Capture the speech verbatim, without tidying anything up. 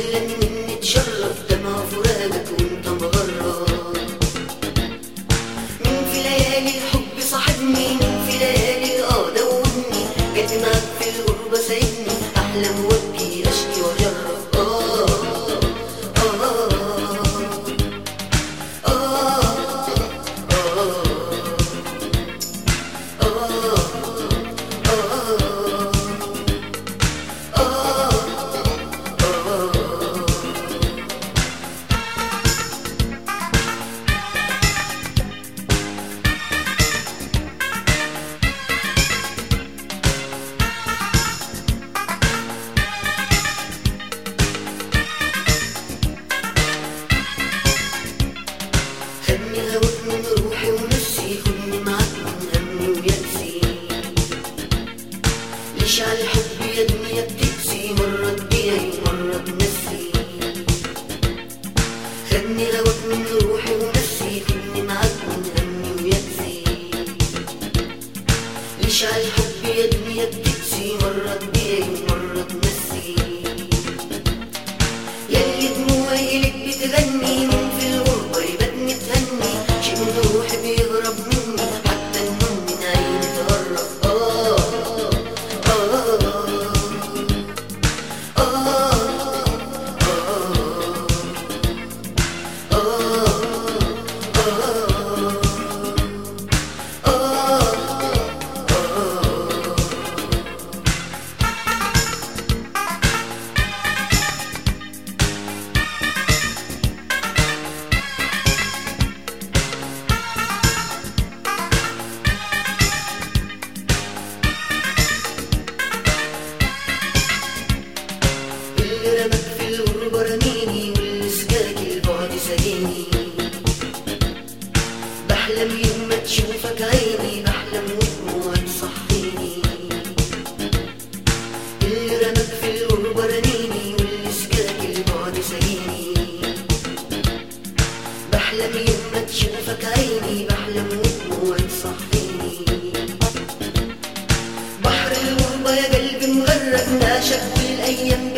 الا ان نتشرف دمع فراقك وانت مغرب. مين في ليالي الحب صاحبني، مين في ليالي اه دوبني، قلبي معاك في الغربة سايبني، احلم وابكي اشكي واجرب. اه اه اه اه خدني هواك من روحي ونفسي، خدني معاك من همي ويأسي. ليش على الحب يا دنيا بتقسي، مرة تبيعي ومرة تنسي. خدني هواك من روحي ونفسي، خدني معاك من همي ويأسي. ليش على الحب يا دنيا بتقسي، مرة تبيعي ومرة تنسي. ياللي دموعي إلك بتغني، من في الغربة يبات متهني، شيء من روحي بيهرب مني، حتى النوم من عيني تهرب. آه آه اللي رمك في الغربة رميني، واللي سقاك البعد سقيني. بحلم يوم ما تشوفك عيني، بحلم ودموعك تصحيني. اللي رمك في الغربة رميني، واللي سقاك البعد سقيني. بحلم يوم ما تشوفك عيني، بحلم ودموعك تصحيني. بحر الغربة يا قلبي مغرق، ناشف بالايام